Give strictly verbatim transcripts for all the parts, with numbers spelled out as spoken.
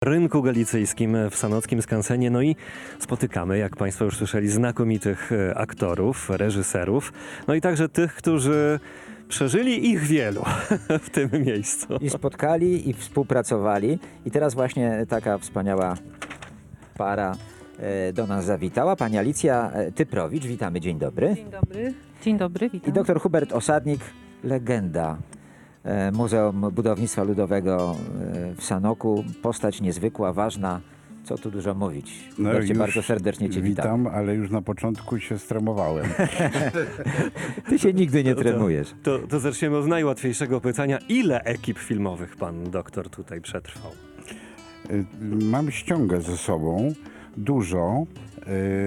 Rynku Galicyjskim w Sanockim Skansenie. No i spotykamy, jak Państwo już słyszeli, znakomitych aktorów, reżyserów, no i także tych, którzy przeżyli ich wielu w tym miejscu. I spotkali, i współpracowali. I teraz właśnie taka wspaniała para e, do nas zawitała. Pani Alicja Typrowicz, witamy, dzień dobry. Dzień dobry. Dzień dobry, witam. I doktor Hubert Osadnik, legenda e, Muzeum Budownictwa Ludowego e, w Sanoku. Postać niezwykła, ważna. Co tu dużo mówić. No, Wreszcie bardzo serdecznie Cię witam. Witam, ale już na początku się stremowałem. Ty się nigdy nie To- tremujesz. To, to zaczniemy od najłatwiejszego pytania. Ile ekip filmowych pan doktor tutaj przetrwał? Y, Mam ściągę ze sobą, dużo, y,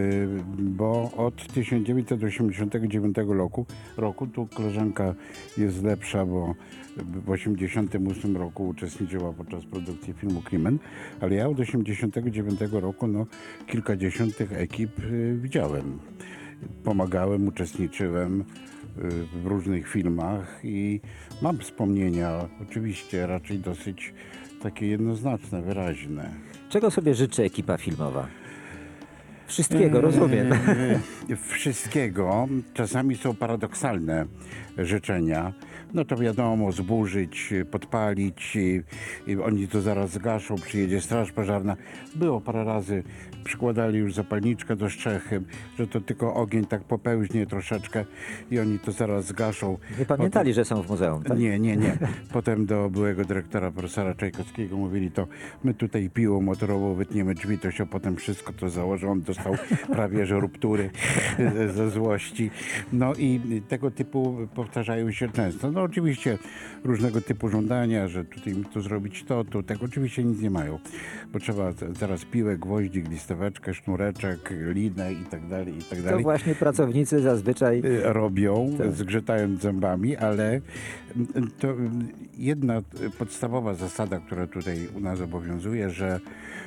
bo od tysiąc dziewięćset osiemdziesiątego dziewiątego roku, roku, tu koleżanka jest lepsza, bo w osiemdziesiątym ósmym roku uczestniczyła podczas produkcji filmu Krimen, ale ja od osiemdziesiątego dziewiątego roku no, kilkadziesiąt tych ekip y, widziałem. Pomagałem, uczestniczyłem y, w różnych filmach i mam wspomnienia, oczywiście raczej dosyć takie jednoznaczne, wyraźne. Czego sobie życzy ekipa filmowa? Wszystkiego, rozumiem. Eee, Wszystkiego. Czasami są paradoksalne życzenia. No to wiadomo, zburzyć, podpalić i, i oni to zaraz zgaszą, przyjedzie straż pożarna. Było parę razy, przykładali już zapalniczkę do strzechy, że to tylko ogień tak popełźnie troszeczkę i oni to zaraz zgaszą. Nie pamiętali, że są w muzeum, tak? Nie, nie, nie. Potem do byłego dyrektora profesora Czajkowskiego mówili to, my tutaj piłą motorową wytniemy drzwi, to się potem wszystko to założy. On dostał prawie że ruptury ze złości. No i tego typu powtarzają się często. No oczywiście różnego typu żądania, że tutaj mi tu zrobić to, tu tego oczywiście nic nie mają. Bo trzeba zaraz piłę, gwoździk, listeweczkę, sznureczek, linę i tak dalej, i tak To dalej. właśnie pracownicy zazwyczaj... Robią, Tak. zgrzytając zębami, ale to jedna podstawowa zasada, która tutaj u nas obowiązuje, że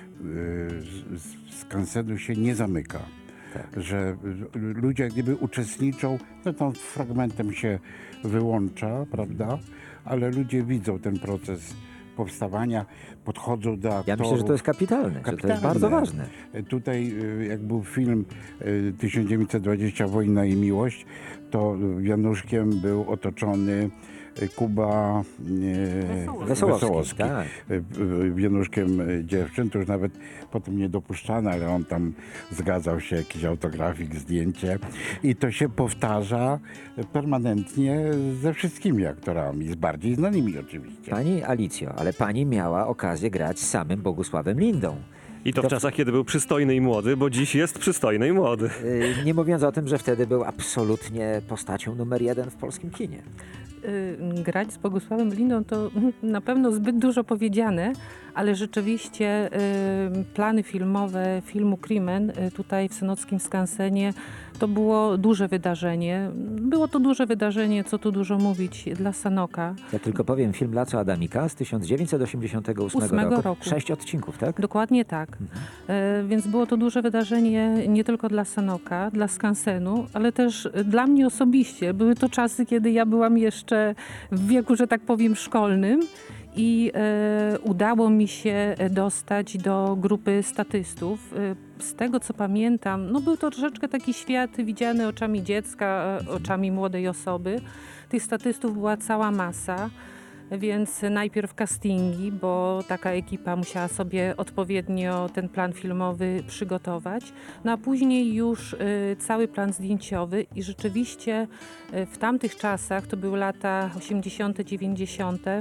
y, z- skansenu się nie zamyka. Tak. Że ludzie jak gdyby uczestniczą, no tam fragmentem się wyłącza, prawda? Ale ludzie widzą ten proces powstawania, podchodzą do aktorów. Ja myślę, że to jest kapitalne, że to jest Kapitalne. bardzo ważne. Tutaj, y, jak był film y, tysiąc dziewięćset dwadzieścia Wojna i miłość, to Januszkiem był otoczony y, Kuba y, Wesołowski, Wesołowski. tak. Y, y, Januszkiem y, dziewczyn, to już nawet potem nie dopuszczano, ale on tam zgadzał się, jakiś autografik, zdjęcie. I to się powtarza permanentnie ze wszystkimi aktorami, z bardziej znanymi oczywiście. Pani Alicjo, ale pani miała okazję grać z samym Bogusławem Lindą. I to w To- czasach, kiedy był przystojny i młody, bo dziś jest przystojny i młody. Yy, Nie mówiąc o tym, że wtedy był absolutnie postacią numer jeden w polskim kinie. Y, Grać z Bogusławem Lindą to na pewno zbyt dużo powiedziane, ale rzeczywiście y, plany filmowe filmu Krimen y, tutaj w Sanockim Skansenie to było duże wydarzenie. Było to duże wydarzenie, co tu dużo mówić, dla Sanoka. Ja tylko powiem, film Laco Adamika z tysiąc dziewięćset osiemdziesiątego ósmego Ósmego roku. roku. Sześć odcinków, tak? Dokładnie tak. E, Więc było to duże wydarzenie nie tylko dla Sanoka, dla Skansenu, ale też dla mnie osobiście. Były to czasy, kiedy ja byłam jeszcze w wieku, że tak powiem, szkolnym i e, udało mi się dostać do grupy statystów. E, z tego, co pamiętam, no był to troszeczkę taki świat widziany oczami dziecka, e, oczami młodej osoby. Tych statystów była cała masa. Więc najpierw castingi, bo taka ekipa musiała sobie odpowiednio ten plan filmowy przygotować, no a później już y, cały plan zdjęciowy i rzeczywiście y, w tamtych czasach, to były lata osiemdziesiąte, dziewięćdziesiąte,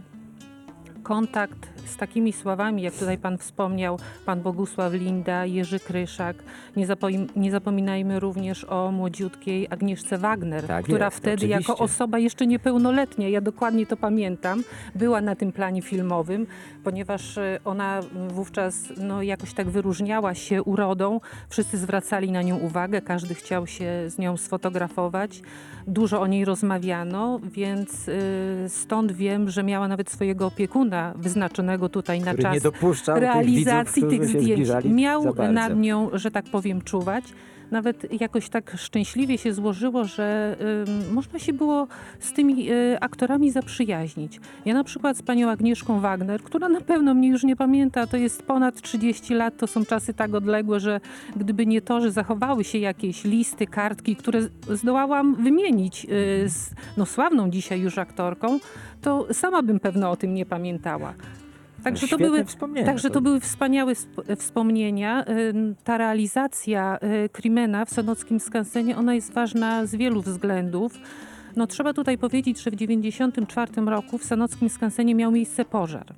kontakt z takimi sławami, jak tutaj pan wspomniał, pan Bogusław Linda, Jerzy Kryszak. Nie, zapom- nie zapominajmy również o młodziutkiej Agnieszce Wagner, Tak która jest, wtedy oczywiście. jako osoba jeszcze niepełnoletnia, ja dokładnie to pamiętam, była na tym planie filmowym, ponieważ y, ona wówczas no, jakoś tak wyróżniała się urodą. Wszyscy zwracali na nią uwagę, każdy chciał się z nią sfotografować. Dużo o niej rozmawiano, więc y, stąd wiem, że miała nawet swojego opiekuna wyznaczonego tutaj na Który czas nie dopuszczał realizacji tych, widzów, tych którzy się zdjęć. zbliżali za Miał bardzo. nad nią, że tak powiem, czuwać. nawet jakoś tak szczęśliwie się złożyło, że ym, można się było z tymi y, aktorami zaprzyjaźnić. Ja na przykład z panią Agnieszką Wagner, która na pewno mnie już nie pamięta, to jest ponad trzydzieści lat, to są czasy tak odległe, że gdyby nie to, że zachowały się jakieś listy, kartki, które z- zdołałam wymienić y, z no, sławną dzisiaj już aktorką, to sama bym pewno o tym nie pamiętała. Także to Świetne były, wspomnienia. także to były wspaniałe sp- wspomnienia. Ym, Ta realizacja y, Krimena w Sanockim Skansenie, ona jest ważna z wielu względów. No, trzeba tutaj powiedzieć, że w dziewięćdziesiątym czwartym roku w Sanockim Skansenie miał miejsce pożar.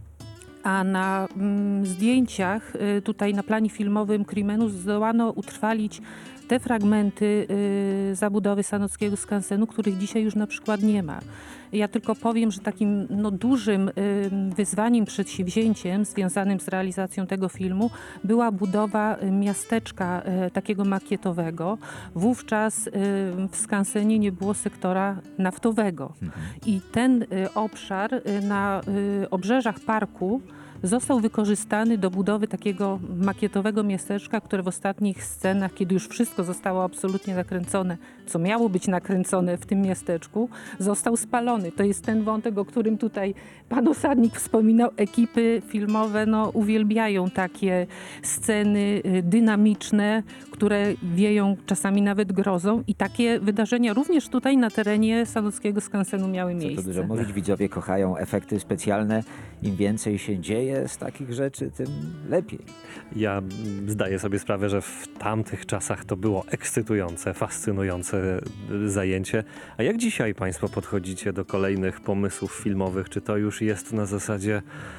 A na mm, zdjęciach y, tutaj na planie filmowym Krimenu zdołano utrwalić te fragmenty y, zabudowy Sanockiego Skansenu, których dzisiaj już na przykład nie ma. Ja tylko powiem, że takim no, dużym y, wyzwaniem, przedsięwzięciem związanym z realizacją tego filmu była budowa y, miasteczka y, takiego makietowego. Wówczas y, w Skansenie nie było sektora naftowego. I ten y, obszar y, na y, obrzeżach parku został wykorzystany do budowy takiego makietowego miasteczka, które w ostatnich scenach, kiedy już wszystko zostało absolutnie nakręcone, co miało być nakręcone w tym miasteczku, został spalony. To jest ten wątek, o którym tutaj pan Osadnik wspominał. Ekipy filmowe no, uwielbiają takie sceny y, dynamiczne, które wieją czasami nawet grozą i takie wydarzenia również tutaj na terenie Sanockiego Skansenu miały Co tu miejsce. dużo mówić, widzowie kochają efekty specjalne. Im więcej się dzieje z takich rzeczy, tym lepiej. Ja mm, zdaję sobie sprawę, że w tamtych czasach to było ekscytujące, fascynujące y, zajęcie. A jak dzisiaj państwo podchodzicie do kolejnych pomysłów filmowych? Czy to już jest na zasadzie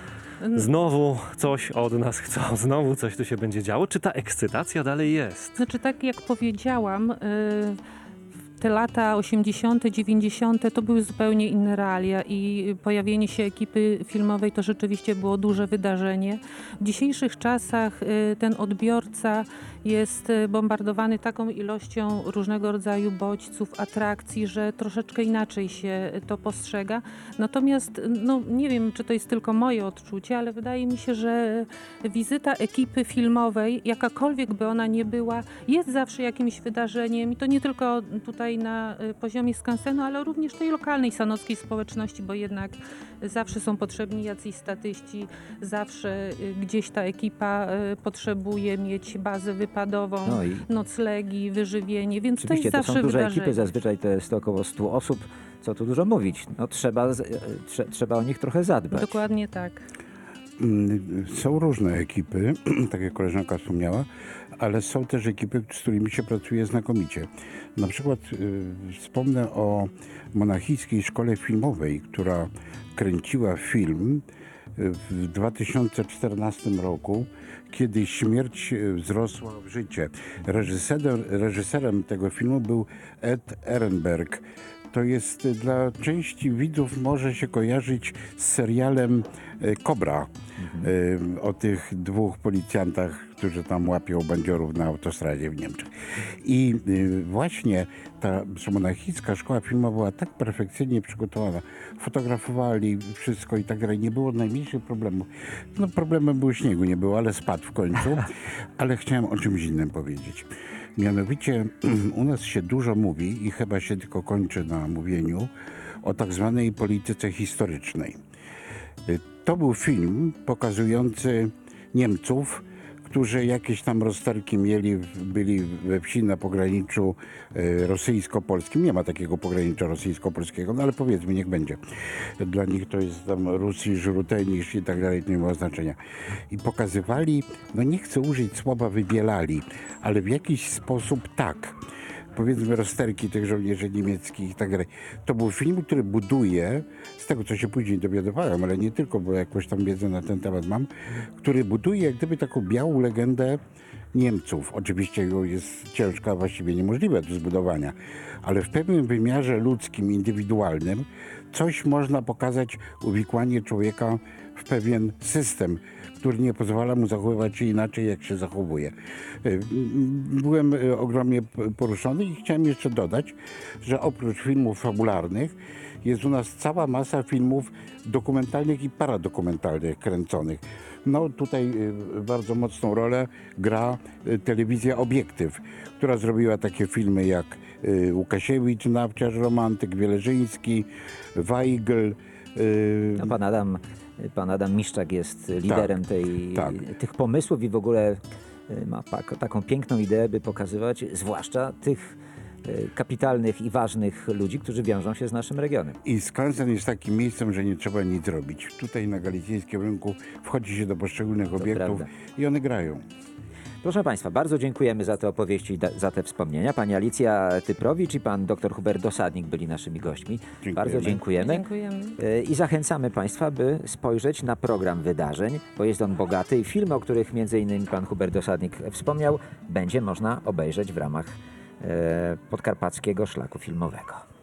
znowu coś od nas chcą, znowu coś tu się będzie działo? Czy ta ekscytacja dalej jest? Znaczy, tak jak powiedziałam, y, te lata osiemdziesiąte, dziewięćdziesiąte to były zupełnie inne realia i pojawienie się ekipy filmowej to rzeczywiście było duże wydarzenie. W dzisiejszych czasach y, ten odbiorca jest y, bombardowany taką ilością różnego rodzaju bodźców, atrakcji, że troszeczkę inaczej się to postrzega. Natomiast, no nie wiem, czy to jest tylko moje odczucie, ale wydaje mi się, że wizyta ekipy filmowej, jakakolwiek by ona nie była, jest zawsze jakimś wydarzeniem i to nie tylko tutaj na y, poziomie skansenu, ale również tej lokalnej sanockiej społeczności, bo jednak zawsze są potrzebni jacyś statyści, zawsze y, gdzieś ta ekipa y, potrzebuje mieć bazę wypadową, No i noclegi, wyżywienie, więc to oczywiście jest to zawsze są duże wydarzenie. ekipy, zazwyczaj to jest około stu osób. Co tu dużo mówić? No trzeba, z- e, trze, trzeba o nich trochę zadbać. Dokładnie tak. Mm, Są różne ekipy, tak jak koleżanka wspomniała, ale są też ekipy, z którymi się pracuje znakomicie. Na przykład y, wspomnę o Monachijskiej Szkole Filmowej, która kręciła film y, w dwa tysiące czternastym roku, kiedy śmierć y, wzrosła w życie. Reżyserem, reżyserem tego filmu był Ed Ehrenberg. To jest y, dla części widzów może się kojarzyć z serialem y, Kobra. Y, o tych dwóch policjantach, którzy tam łapią bandziorów na autostradzie w Niemczech. I y, właśnie ta monachijska szkoła filmowa była tak perfekcyjnie przygotowana. Fotografowali wszystko i tak dalej. Nie było najmniejszych problemów. No problemem był śniegu, nie było, ale spadł w końcu. Ale chciałem o czymś innym powiedzieć. Mianowicie u nas się dużo mówi i chyba się tylko kończy na mówieniu o tak zwanej polityce historycznej. Y, To był film pokazujący Niemców, którzy jakieś tam rozterki mieli, byli we wsi na pograniczu e, rosyjsko-polskim. Nie ma takiego pogranicza rosyjsko-polskiego, no ale powiedzmy, niech będzie. Dla nich to jest tam Rusi, Żrutenisz i tak dalej, to nie ma znaczenia. I pokazywali, no nie chcę użyć słowa wybielali, ale w jakiś sposób tak. Powiedzmy rozterki tych żołnierzy niemieckich i tak dalej. To był film, który buduje, z tego co się później dowiadywałem, ale nie tylko, bo jakąś tam wiedzę na ten temat mam, który buduje jak gdyby taką białą legendę Niemców. Oczywiście jest ciężka, właściwie niemożliwe do zbudowania, ale w pewnym wymiarze ludzkim, indywidualnym coś można pokazać uwikłanie człowieka w pewien system, który nie pozwala mu zachowywać się inaczej, jak się zachowuje. Y, Byłem y, ogromnie p- poruszony i chciałem jeszcze dodać, że oprócz filmów fabularnych jest u nas cała masa filmów dokumentalnych i paradokumentalnych kręconych. No tutaj y, bardzo mocną rolę gra y, telewizja Obiektyw, która zrobiła takie filmy jak y, Łukasiewicz, Nawciarz, Romantyk, Wieleżyński, Weigl. y, No, pan Adam, pan Adam Miszczak jest liderem tej, tak. tych pomysłów i w ogóle y, ma pak- taką piękną ideę, by pokazywać zwłaszcza tych y, kapitalnych i ważnych ludzi, którzy wiążą się z naszym regionem. I Skansen jest takim miejscem, że nie trzeba nic robić. Tutaj na Galicjańskim Rynku wchodzi się do poszczególnych obiektów prawda. i one grają. Proszę Państwa, bardzo dziękujemy za te opowieści i da- za te wspomnienia. Pani Alicja Typrowicz i pan dr Hubert Dosadnik byli naszymi gośćmi. Dziękujemy. Bardzo dziękujemy. Dziękujemy. Y, I zachęcamy Państwa, by spojrzeć na program wydarzeń, bo jest on bogaty i filmy, o których między innymi pan Hubert Dosadnik wspomniał, będzie można obejrzeć w ramach e, podkarpackiego szlaku filmowego.